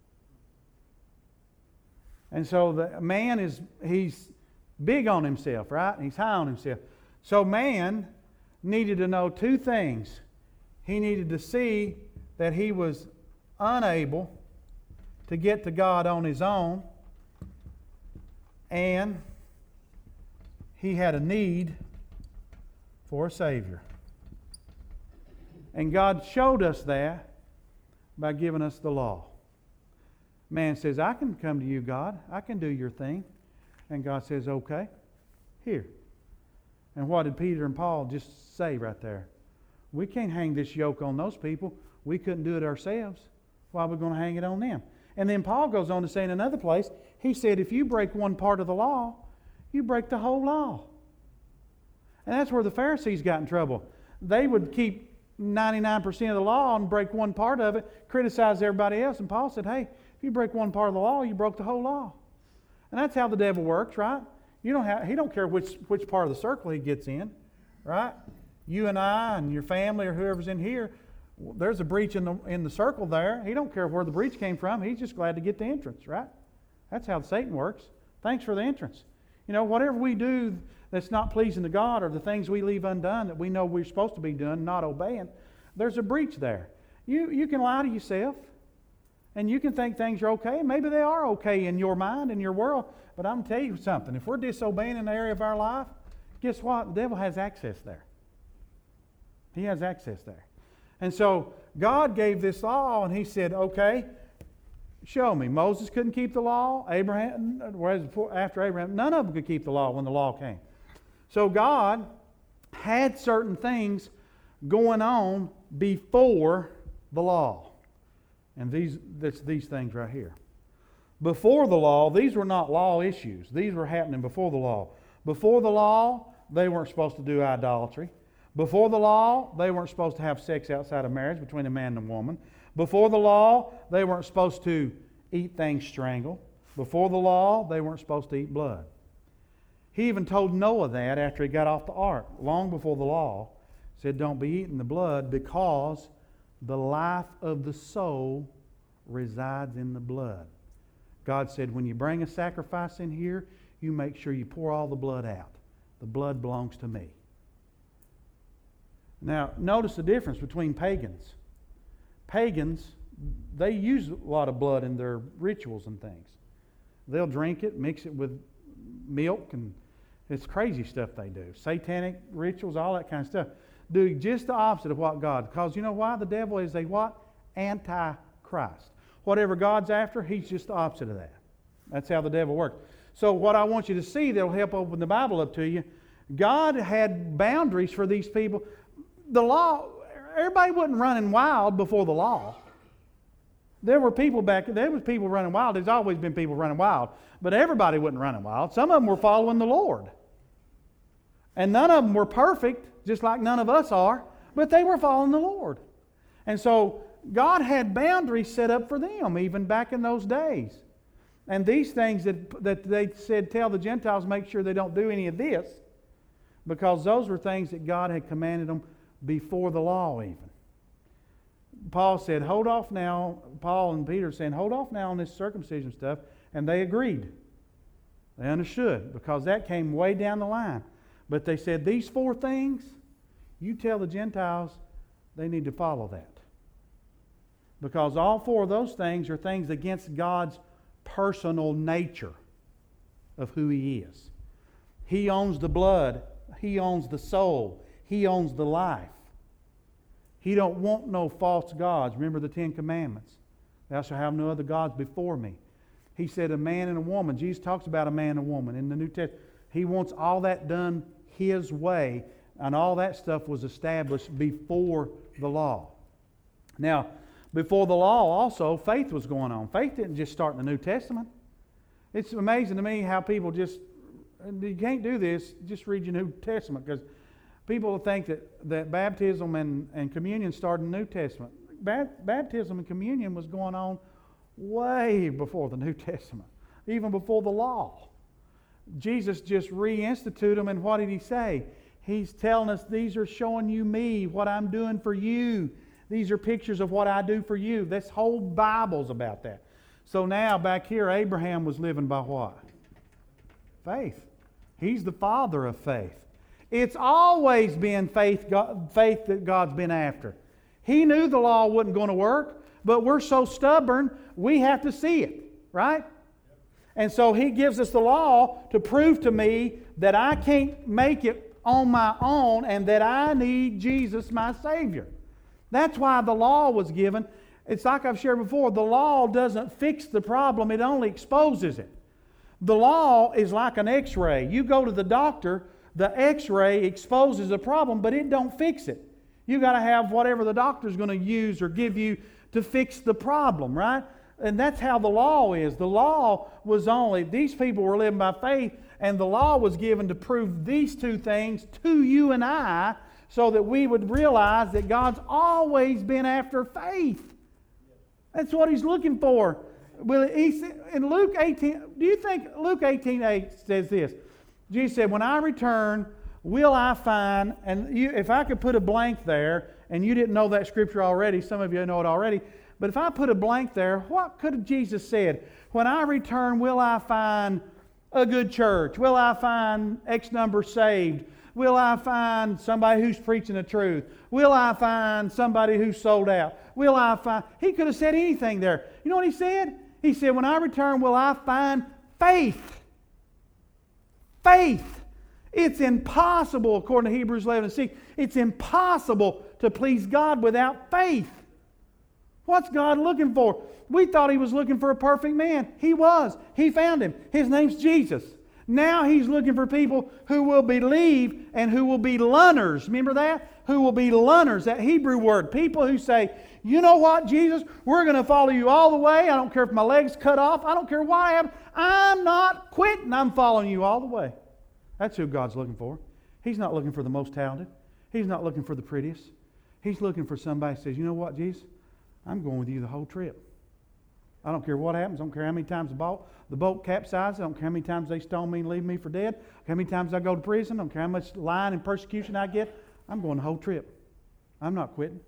A: And so the man is, he's big on himself, right? And he's high on himself. So man needed to know two things. He needed to see that he was unable to get to God on his own, and he had a need for a Savior. And God showed us that by giving us the law. Man says, I can come to you, God. I can do your thing. And God says, okay, here. And what did Peter and Paul just say right there? We can't hang this yoke on those people. We couldn't do it ourselves. Why are we going to hang it on them? And then Paul goes on to say in another place, he said, if you break one part of the law, you break the whole law. And that's where the Pharisees got in trouble. They would keep ninety-nine percent of the law and break one part of it, criticize everybody else. And Paul said, hey, if you break one part of the law, you broke the whole law. And that's how the devil works, right? You don't have, he don't care which, which part of the circle he gets in, right? You and I and your family or whoever's in here, Well, there's a breach in the, in the circle there. He don't care where the breach came from. He's just glad to get the entrance, right? That's how Satan works. Thanks for the entrance. You know, whatever we do that's not pleasing to God, or the things we leave undone that we know we're supposed to be doing, not obeying, there's a breach there. You, you can lie to yourself, and you can think things are okay. Maybe they are okay in your mind, in your world. But I'm going to tell you something. If we're disobeying in an area of our life, guess what? The devil has access there. He has access there. And so God gave this law, and He said, okay, show me. Moses couldn't keep the law. Abraham, whereas before, after Abraham, none of them could keep the law when the law came. So God had certain things going on before the law. And these, that's these things right here. Before the law, these were not law issues. These were happening before the law. Before the law, they weren't supposed to do idolatry. Before the law, they weren't supposed to have sex outside of marriage between a man and a woman. Before the law, they weren't supposed to eat things strangled. Before the law, they weren't supposed to eat blood. He even told Noah that after he got off the ark, long before the law, said, don't be eating the blood because the life of the soul resides in the blood. God said, when you bring a sacrifice in here, you make sure you pour all the blood out. The blood belongs to me. Now, notice the difference between pagans. Pagans, they use a lot of blood in their rituals and things. They'll drink it, mix it with milk, and it's crazy stuff they do. Satanic rituals, all that kind of stuff. Do just the opposite of what God. Because you know why? The devil is a what? Antichrist. Whatever God's after, he's just the opposite of that. That's how the devil works. So what I want you to see that'll help open the Bible up to you, God had boundaries for these people. The law, everybody wasn't running wild before the law. There were people back, there was people running wild. There's always been people running wild. But everybody wasn't running wild. Some of them were following the Lord. And none of them were perfect, just like none of us are, but they were following the Lord. And so God had boundaries set up for them, even back in those days. And these things that, that they said, tell the Gentiles, make sure they don't do any of this, because those were things that God had commanded them before the law even. Paul said, hold off now. Paul and Peter saying, hold off now on this circumcision stuff. And they agreed. They understood, because that came way down the line. But they said, these four things, you tell the Gentiles they need to follow that. Because all four of those things are things against God's personal nature of who He is. He owns the blood. He owns the soul. He owns the life. He don't want no false gods. Remember the Ten Commandments. Thou shalt have no other gods before me. He said a man and a woman. Jesus talks about a man and a woman in the New Testament. He wants all that done His way, and all that stuff was established before the law. Now, before the law also, faith was going on. Faith didn't just start in the New Testament. It's amazing to me how people just, you can't do this, just read your New Testament, because people think that, that baptism and, and communion started in the New Testament. Baptism and communion was going on way before the New Testament, even before the law. Jesus just reinstituted them, and what did He say? He's telling us, these are showing you me, what I'm doing for you. These are pictures of what I do for you. This whole Bible's about that. So now, back here, Abraham was living by what? Faith. He's the father of faith. It's always been faith, God, faith that God's been after. He knew the law wasn't going to work, but we're so stubborn, we have to see it, right? And so He gives us the law to prove to me that I can't make it on my own and that I need Jesus, my Savior. That's why the law was given. It's like I've shared before, the law doesn't fix the problem, it only exposes it. The law is like an x-ray. You go to the doctor, the x-ray exposes a problem, but it don't fix it. You got to have whatever the doctor's going to use or give you to fix the problem, right? And that's how the law is. The law was only, these people were living by faith, and the law was given to prove these two things to you and I, so that we would realize that God's always been after faith. That's what He's looking for. Well, he, in Luke eighteen, do you think Luke eighteen eight says this? Jesus said, when I return, will I find, and you, if I could put a blank there, and you didn't know that scripture already, some of you know it already, but if I put a blank there, what could have Jesus said? When I return, will I find a good church? Will I find X number saved? Will I find somebody who's preaching the truth? Will I find somebody who's sold out? Will I find... He could have said anything there. You know what he said? He said, when I return, will I find faith? Faith. It's impossible, according to Hebrews eleven and six, it's impossible to please God without faith. What's God looking for? We thought He was looking for a perfect man. He was. He found him. His name's Jesus. Now He's looking for people who will believe and who will be learners. Remember that? Who will be learners, that Hebrew word. People who say, you know what, Jesus? We're going to follow You all the way. I don't care if my leg's cut off. I don't care what I have. I'm not quitting. I'm following You all the way. That's who God's looking for. He's not looking for the most talented. He's not looking for the prettiest. He's looking for somebody who says, you know what, Jesus? I'm going with You the whole trip. I don't care what happens. I don't care how many times the boat, the boat capsizes. I don't care how many times they stone me and leave me for dead. I don't care how many times I go to prison. I don't care how much lying and persecution I get. I'm going the whole trip. I'm not quitting.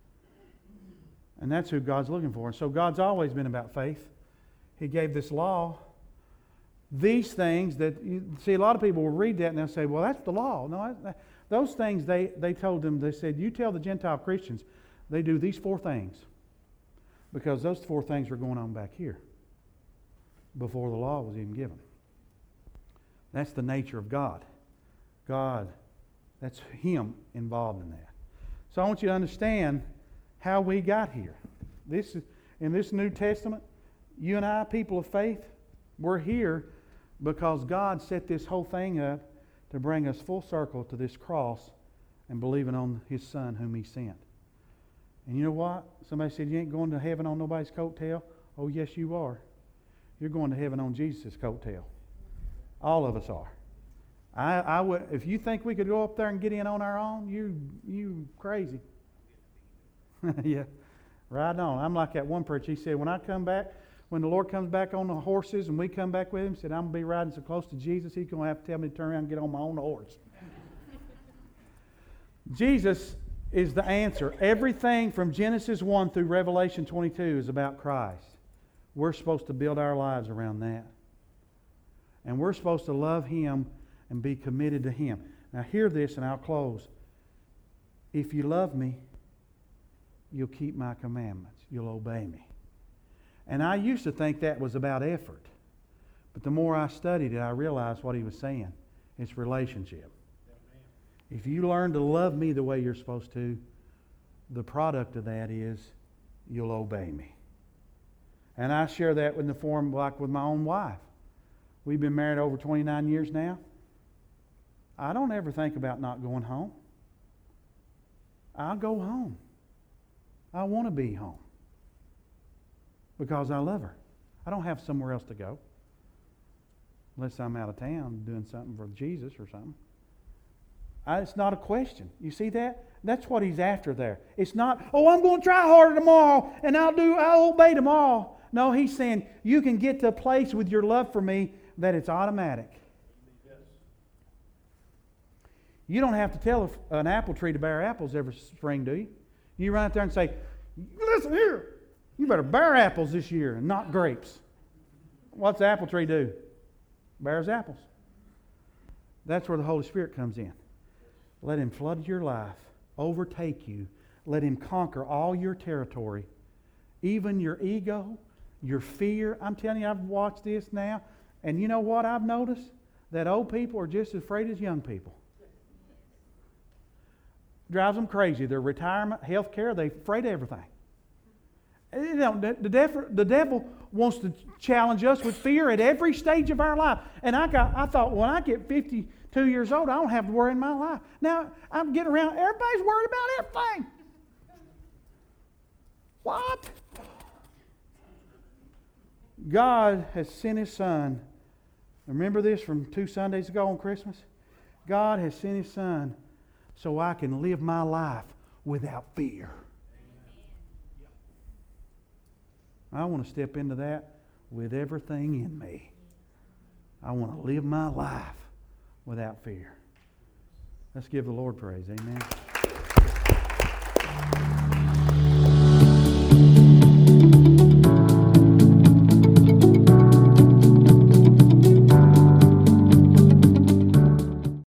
A: And that's who God's looking for. And so God's always been about faith. He gave this law. These things that, you see, a lot of people will read that and they'll say, well, that's the law. No, that, those things, they, they told them, they said, you tell the Gentile Christians, they do these four things. Because those four things were going on back here before the law was even given. That's the nature of God. God, that's Him involved in that. So I want you to understand how we got here. This is, in this New Testament, you and I, people of faith, we're here because God set this whole thing up to bring us full circle to this cross and believing on His Son whom He sent. And you know what? Somebody said, you ain't going to heaven on nobody's coattail. Oh, yes, you are. You're going to heaven on Jesus' coattail. All of us are. I, I would, if you think we could go up there and get in on our own, you you crazy. Yeah, right on. I'm like that one preacher. He said, when I come back, when the Lord comes back on the horses and we come back with Him, he said, I'm going to be riding so close to Jesus, He's going to have to tell me to turn around and get on my own horse. Jesus is the answer. Everything from Genesis one through Revelation twenty-two is about Christ. We're supposed to build our lives around that. And we're supposed to love Him and be committed to Him. Now hear this and I'll close. If you love me, you'll keep my commandments. You'll obey me. And I used to think that was about effort. But the more I studied it, I realized what He was saying. It's relationship. If you learn to love me the way you're supposed to, the product of that is you'll obey me. And I share that in the form like with my own wife. We've been married over twenty-nine years now. I don't ever think about not going home. I'll go home. I want to be home. Because I love her. I don't have somewhere else to go. Unless I'm out of town doing something for Jesus or something. I, it's not a question. You see that? That's what He's after there. It's not, oh, I'm going to try harder tomorrow and I'll do, I'll obey tomorrow. No, He's saying you can get to a place with your love for me that it's automatic. Yes. You don't have to tell an apple tree to bear apples every spring, do you? You run out there and say, listen here, you better bear apples this year and not grapes. What's the apple tree do? Bears apples. That's where the Holy Spirit comes in. Let Him flood your life, overtake you. Let Him conquer all your territory, even your ego, your fear. I'm telling you, I've watched this now, and you know what I've noticed? That old people are just as afraid as young people. Drives them crazy. Their retirement, health care, they're afraid of everything. You know, the, the, devil, the devil wants to challenge us with fear at every stage of our life. And I got, I thought, when I get fifty-two years old, I don't have to worry in my life. Now, I'm getting around, everybody's worried about everything. What? God has sent His Son. Remember this from two Sundays ago on Christmas? God has sent His Son so I can live my life without fear. I want to step into that with everything in me. I want to live my life without fear. Let's give the Lord praise. Amen.